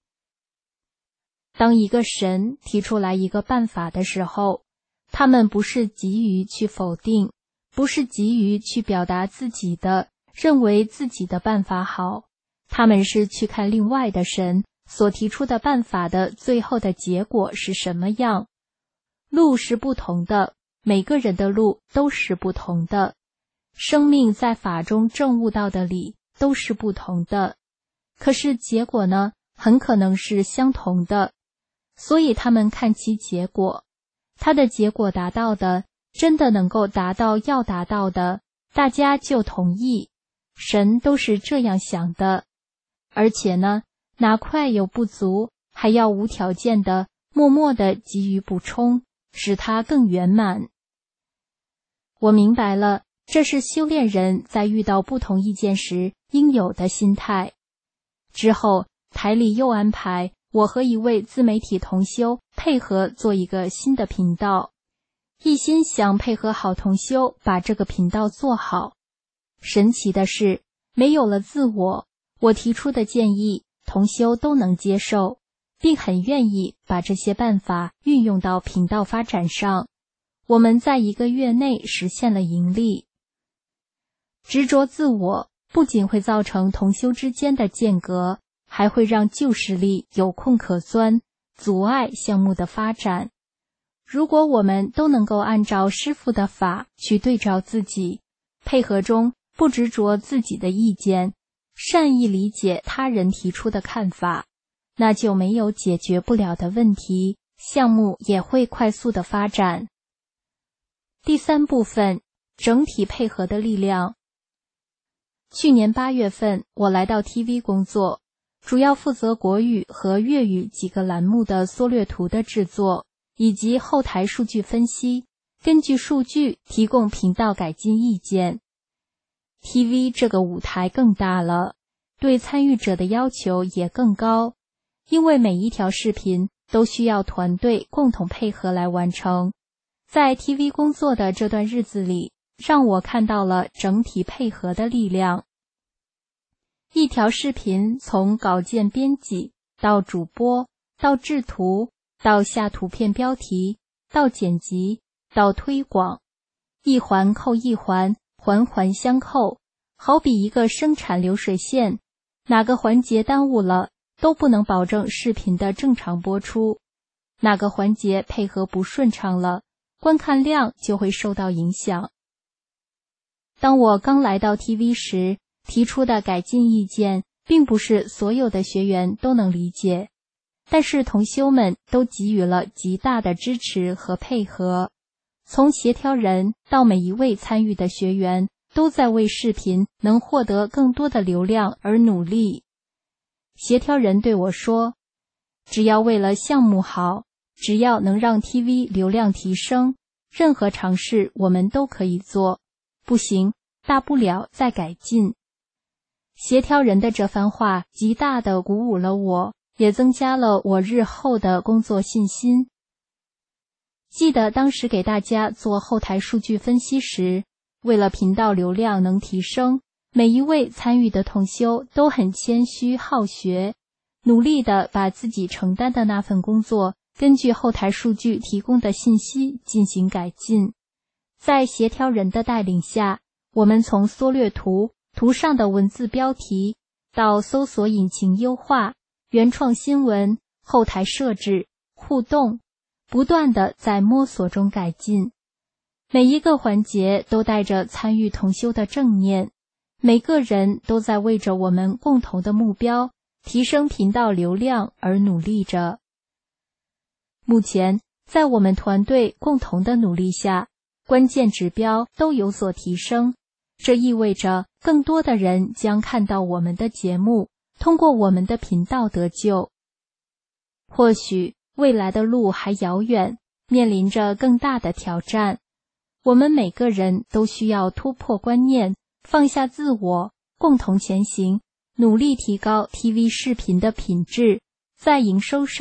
当一个神提出来一个办法的时候，他们不是急于去否定，不是急于去表达自己的，认为自己的办法好，他们是去看另外的神所提出的办法的最后的结果是什么样。路是不同的，每个人的路都是不同的，生命在法中证悟到的理都是不同的，可是结果呢，很可能是相同的，所以他们看其结果，他的结果达到的真的能够达到要达到的，大家就同意，神都是这样想的，而且呢，哪块有不足，还要无条件的默默的给予补充，使它更圆满。我明白了，这是修炼人在遇到不同意见时应有的心态。之后，台里又安排我和一位自媒体同修配合做一个新的频道，一心想配合好同修把这个频道做好。神奇的是，没有了自我，我提出的建议同修都能接受，并很愿意把这些办法运用到频道发展上。我们在1个月内实现了盈利。执着自我不仅会造成同修之间的间隔，还会让旧势力有空可钻，阻碍项目的发展。如果我们都能够按照师父的法去对照自己，配合中不执着自己的意见，善意理解他人提出的看法，那就没有解决不了的问题，项目也会快速的发展。第3部分，整体配合的力量。去年8月份，我来到 TV 工作，主要负责国语和粤语几个栏目的缩略图的制作，以及后台数据分析，根据数据提供频道改进意见。TV 这个舞台更大了，对参与者的要求也更高，因为每一条视频都需要团队共同配合来完成。在 TV 工作的这段日子里，让我看到了整体配合的力量。一条视频从稿件编辑到主播，到制图，到下图片标题，到剪辑，到推广，一环扣一环，环环相扣，好比一个生产流水线，哪个环节耽误了，都不能保证视频的正常播出，哪个环节配合不顺畅了，观看量就会受到影响。当我刚来到 TV 时，提出的改进意见并不是所有的学员都能理解，但是同修们都给予了极大的支持和配合。从协调人到每一位参与的学员，都在为视频能获得更多的流量而努力。协调人对我说，只要为了项目好，只要能让 TV 流量提升，任何尝试我们都可以做，不行，大不了再改进。协调人的这番话极大地鼓舞了我，也增加了我日后的工作信心。记得当时给大家做后台数据分析时，为了频道流量能提升，每一位参与的同修都很谦虚好学，努力地把自己承担的那份工作根据后台数据提供的信息进行改进。在协调人的带领下，我们从缩略图、图上的文字标题，到搜索引擎优化、原创新闻、后台设置、互动，不断地在摸索中改进。每一个环节都带着参与同修的正念，每个人都在为着我们共同的目标，提升频道流量而努力着。目前，在我们团队共同的努力下，关键指标都有所提升，这意味着更多的人将看到我们的节目，通过我们的频道得救。或许未来的路还遥远，面临着更大的挑战，我们每个人都需要突破观念，放下自我，共同前行，努力提高 TV 视频的品质，在营收上，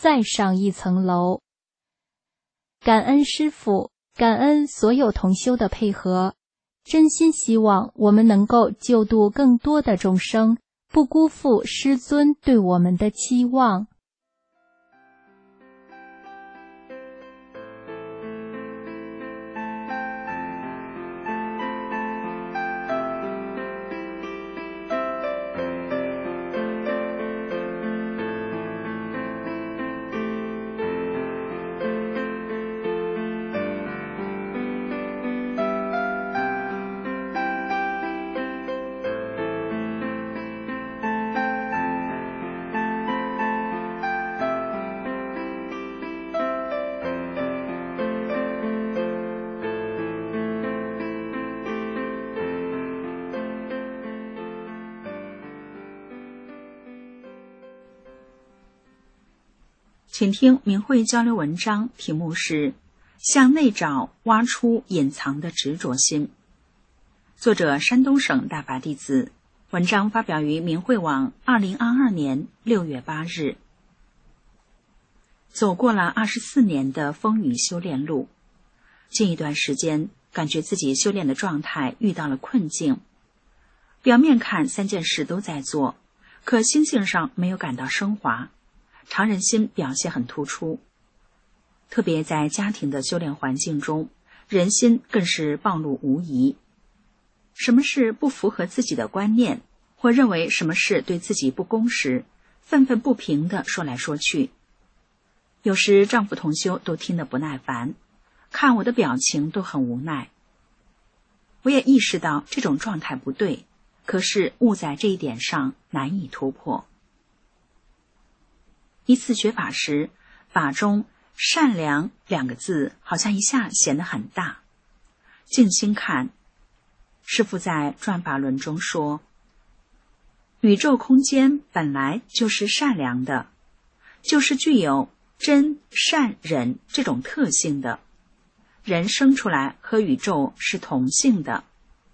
再上一层楼。感恩师父，感恩所有同修的配合，真心希望我们能够救度更多的众生，不辜负师尊对我们的期望。 请听明慧交流文章，题目是向内找，挖出隐藏的执着心。作者山东省大法弟子，文章发表于明慧网2022年6月8日。走过了24年的风雨修炼路，近一段时间感觉自己修炼的状态遇到了困境。表面看3件事都在做，可心性上没有感到升华，常人心表现很突出，特别在家庭的修炼环境中，人心更是暴露无遗。什么事不符合自己的观念，或认为什么事对自己不公时，愤愤不平地说来说去。有时丈夫同修都听得不耐烦，看我的表情都很无奈。我也意识到这种状态不对，可是误在这一点上难以突破。一次学法时，法中善良2个字好像一下显得很大。静心看，师父在转法轮中说，宇宙空间本来就是善良的，就是具有真善忍这种特性的，人生出来和宇宙是同性的。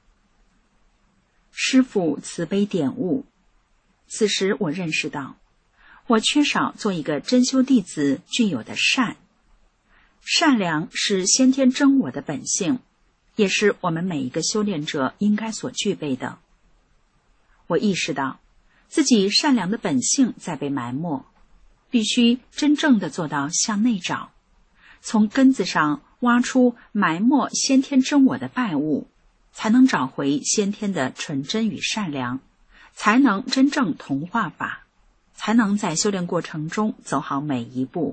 师父慈悲点悟，此时我认识到我缺少做一个真修弟子具有的善。善良是先天真我的本性，也是我们每一个修炼者应该所具备的。我意识到自己善良的本性在被埋没，必须真正的做到向内找，从根子上挖出埋没先天真我的败物，才能找回先天的纯真与善良，才能真正同化法，才能在修炼过程中走好每一步。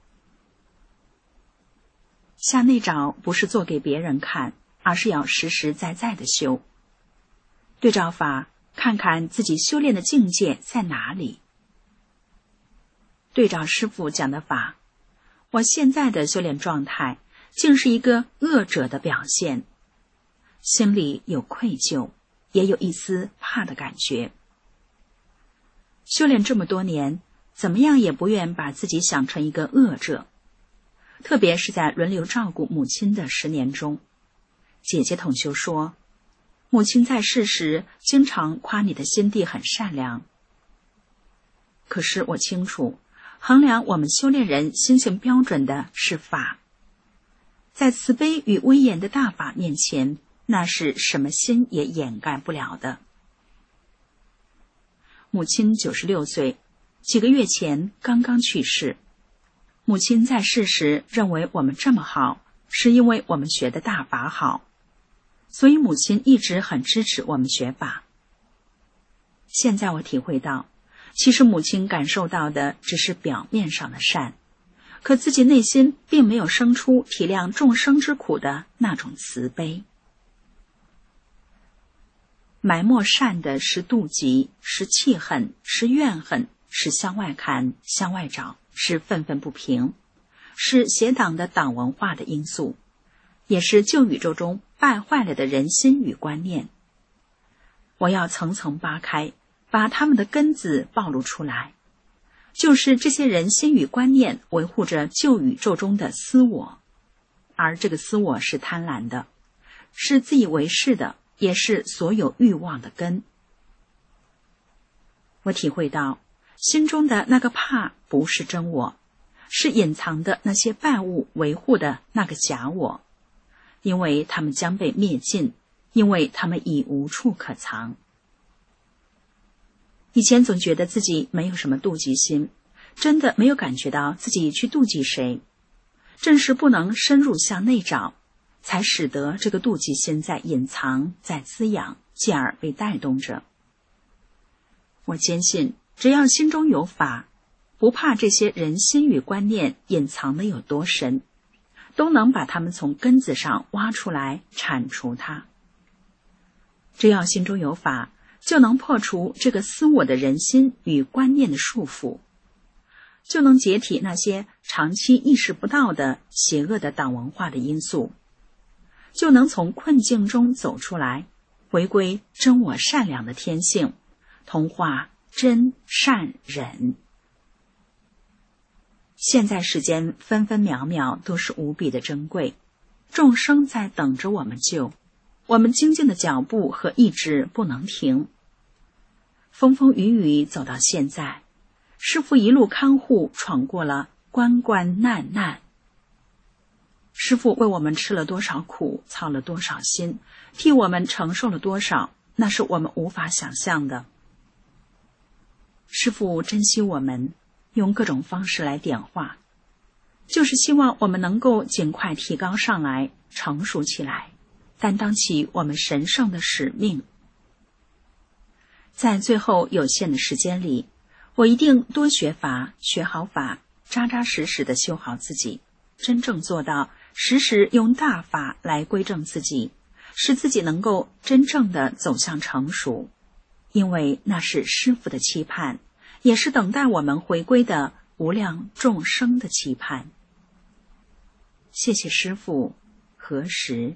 向内找不是做给别人看，而是要实实在在的修。对照法，看看自己修炼的境界在哪里。对照师父讲的法，我现在的修炼状态竟是一个恶者的表现，心里有愧疚，也有一丝怕的感觉。修炼这么多年，怎么样也不愿把自己想成一个恶者，特别是在轮流照顾母亲的10年中。姐姐同修说，母亲在世时经常夸你的心地很善良。可是我清楚，衡量我们修炼人心性标准的是法，在慈悲与威严的大法面前，那是什么心也掩盖不了的。母亲96岁，几个月前刚刚去世。母亲在世时认为我们这么好，是因为我们学的大法好，所以母亲一直很支持我们学法。现在我体会到，其实母亲感受到的只是表面上的善，可自己内心并没有生出体谅众生之苦的那种慈悲。埋没善的是妒忌，是气恨，是怨恨，是向外看，向外找，是愤愤不平，是邪党的党文化的因素，也是旧宇宙中败坏了的人心与观念。我要层层扒开，把他们的根子暴露出来，就是这些人心与观念维护着旧宇宙中的私我，而这个私我是贪婪的，是自以为是的，也是所有欲望的根。我体会到，心中的那个怕不是真我， 是隐藏的那些败物维护的那个假我，因为他们将被灭尽，因为他们已无处可藏。以前总觉得自己没有什么妒忌心，真的没有感觉到自己去妒忌谁，正是不能深入向内找，才使得这个妒忌心在隐藏，在滋养，继而被带动着。我坚信，只要心中有法，不怕这些人心与观念隐藏的有多深，都能把它们从根子上挖出来，铲除它。只要心中有法，就能破除这个私我的人心与观念的束缚，就能解体那些长期意识不到的邪恶的党文化的因素，就能从困境中走出来，回归真我善良的天性，同化真善忍。现在世间分分秒秒都是无比的珍贵，众生在等着我们救，我们精进的脚步和意志不能停。风风雨雨走到现在，师父一路看护，闯过了关关难难。师父为我们吃了多少苦，操了多少心，替我们承受了多少，那是我们无法想象的。师父珍惜我们，用各种方式来点化，就是希望我们能够尽快提高上来，成熟起来，担当起我们神圣的使命。在最后有限的时间里，我一定多学法，学好法，扎扎实实地修好自己，真正做到时时用大法来归正自己，使自己能够真正地走向成熟。因为那是师父的期盼，也是等待我们回归的无量众生的期盼。谢谢师父，何时？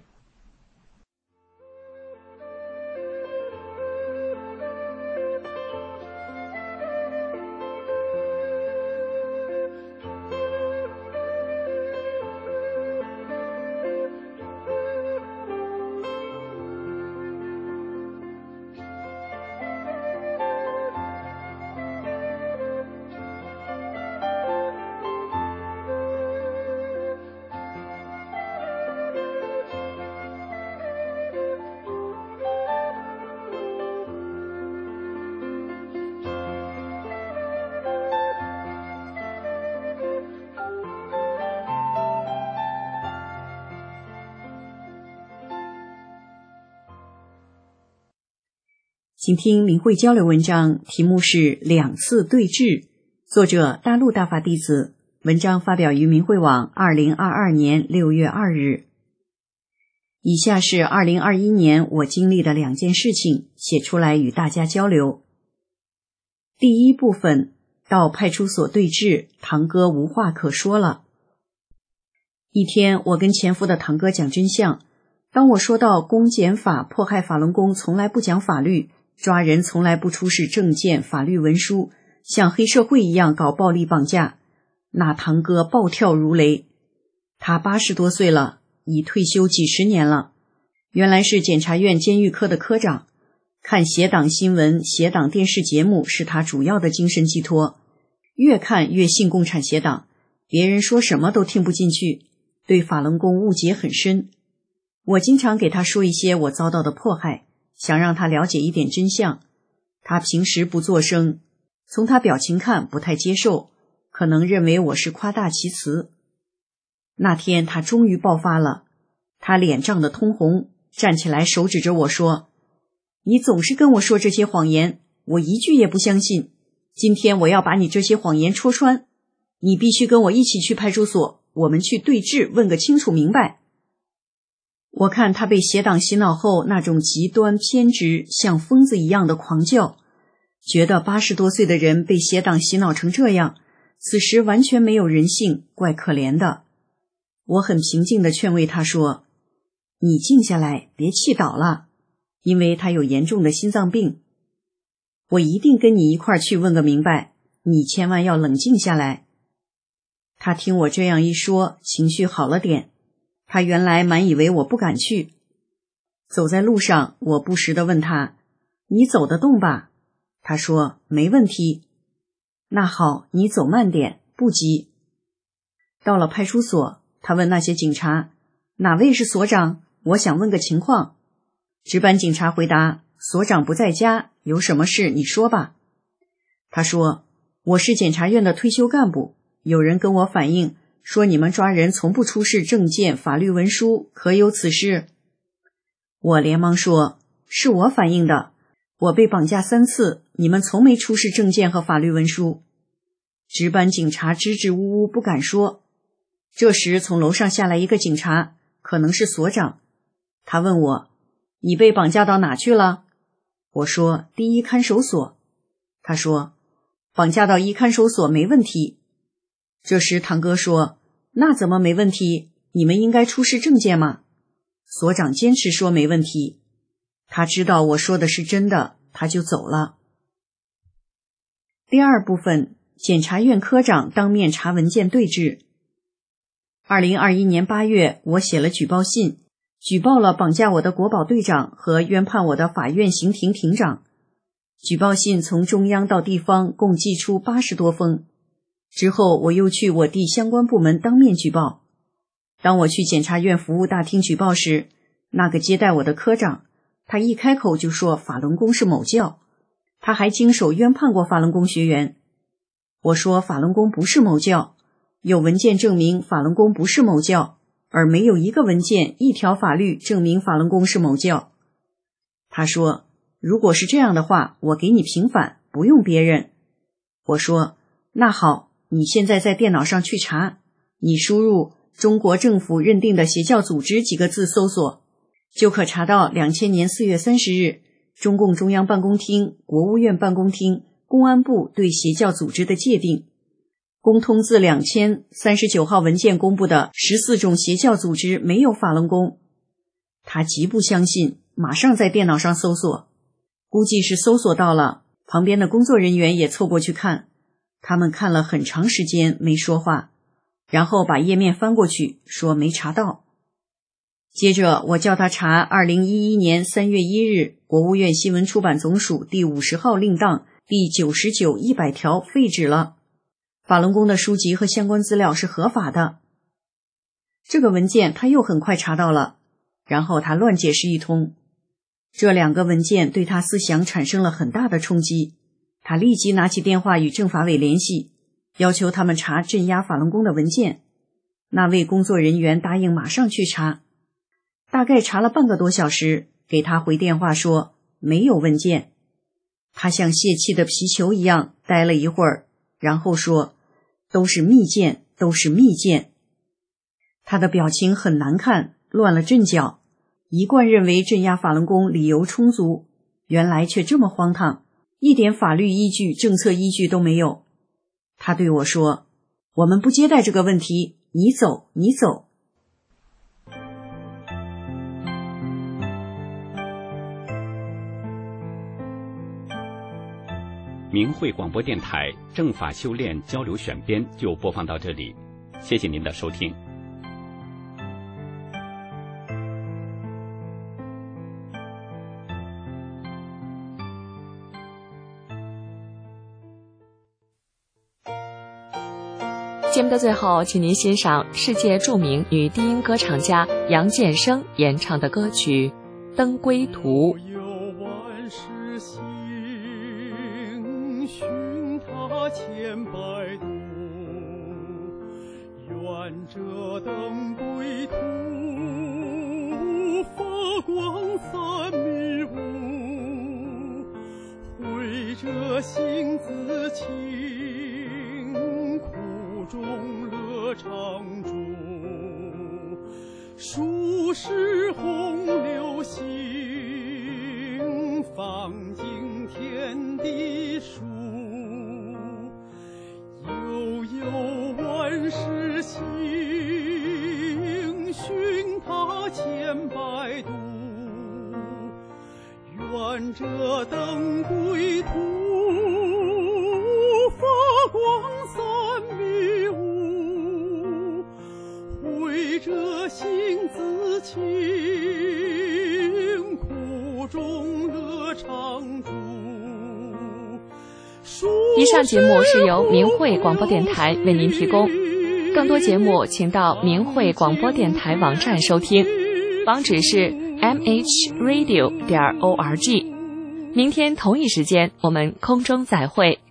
请听明慧交流文章，题目是两次对峙，作者大陆大法弟子，文章发表于明慧网2022年6月2日。以下是2021年我经历的2件事情，写出来与大家交流。第一部分，到派出所对峙，堂哥无话可说了。一天，我跟前夫的堂哥讲真相，当我说到公检法迫害法轮功从来不讲法律，抓人从来不出示证件、法律文书，像黑社会一样搞暴力绑架，那堂哥暴跳如雷。他80多岁了，已退休几十年了，原来是检察院监狱科的科长，看邪党新闻、邪党电视节目是他主要的精神寄托，越看越信共产邪党，别人说什么都听不进去，对法轮功误解很深。我经常给他说一些我遭到的迫害，想让他了解一点真相。他平时不作声，从他表情看不太接受，可能认为我是夸大其词。那天他终于爆发了，他脸涨得通红，站起来手指着我说：“你总是跟我说这些谎言，我一句也不相信。今天我要把你这些谎言戳穿，你必须跟我一起去派出所，我们去对峙，问个清楚明白。”我看他被邪党洗脑后那种极端偏执，像疯子一样的狂叫，觉得80多岁的人被邪党洗脑成这样，此时完全没有人性，怪可怜的。我很平静地劝慰他说：“你静下来，别气倒了，因为他有严重的心脏病。我一定跟你一块儿去问个明白，你千万要冷静下来。”他听我这样一说，情绪好了点。他原来满以为我不敢去。走在路上，我不时地问他：“你走得动吧？”他说：“没问题。”那好，你走慢点，不急。 到了派出所，他问那些警察，哪位是所长？我想问个情况。值班警察回答，所长不在家，有什么事你说吧。他说，我是检察院的退休干部，有人跟我反映说你们抓人从不出示证件、法律文书，可有此事？我连忙说，是我反映的，我被绑架3次，你们从没出示证件和法律文书。值班警察支支吾吾不敢说。这时从楼上下来一个警察，可能是所长，他问我，你被绑架到哪去了？我说第一看守所。他说，绑架到1看守所没问题。这时堂哥说，那怎么没问题？你们应该出示证件嘛。所长坚持说没问题，他知道我说的是真的，他就走了。第二部分，检察院科长当面查文件对质。2021年8月，我写了举报信，举报了绑架我的国保队长和冤判我的法院刑庭庭长。举报信从中央到地方共寄出80多封。之后我又去我地相关部门当面举报。当我去检察院服务大厅举报时，那个接待我的科长，他一开口就说法轮功是某教，他还经手冤判过法轮功学员。我说法轮功不是某教，有文件证明法轮功不是某教，而没有一个文件、一条法律证明法轮功是某教。他说，如果是这样的话，我给你平反，不用别人。我说，那好，你现在在电脑上去查，你输入中国政府认定的邪教组织几个字搜索，就可查到2000年4月30日中共中央办公厅、国务院办公厅、公安部对邪教组织的界定。公通自2039号文件公布的14种邪教组织没有法轮功。他极不相信，马上在电脑上搜索，估计是搜索到了，旁边的工作人员也凑过去看，他们看了很长时间没说话，然后把页面翻过去，说没查到。接着我叫他查2011年3月1日国务院新闻出版总署第50号令当第99、100条废止了，法轮功的书籍和相关资料是合法的。这个文件他又很快查到了，然后他乱解释一通。这2个文件对他思想产生了很大的冲击，他立即拿起电话与政法委联系，要求他们查镇压法轮功的文件。那位工作人员答应马上去查，大概查了半个多小时，给他回电话说没有文件。他像泄气的皮球一样待了一会儿，然后说都是密件，都是密件。他的表情很难看，乱了阵脚，一贯认为镇压法轮功理由充足，原来却这么荒唐，一点法律依据、政策依据都没有。他对我说，我们不接待这个问题，你走，你走。 明慧广播电台政法修炼交流选编就播放到这里，谢谢您的收听。 节目的最后，请您欣赏世界著名女低音歌唱家杨建生演唱的歌曲《登归途》。 千百度，愿这登归途，发光三米五，绘着心自清，苦中乐常驻，数十洪流行，放尽天地数。万事兴，寻他千百度，愿这登归途，发光三米五，绘着心自清，苦中乐常驻。 以上节目是由明慧广播电台为您提供。 更多节目请到明慧广播电台网站收听，网址是 mhradio.org。明天同一时间我们空中再会。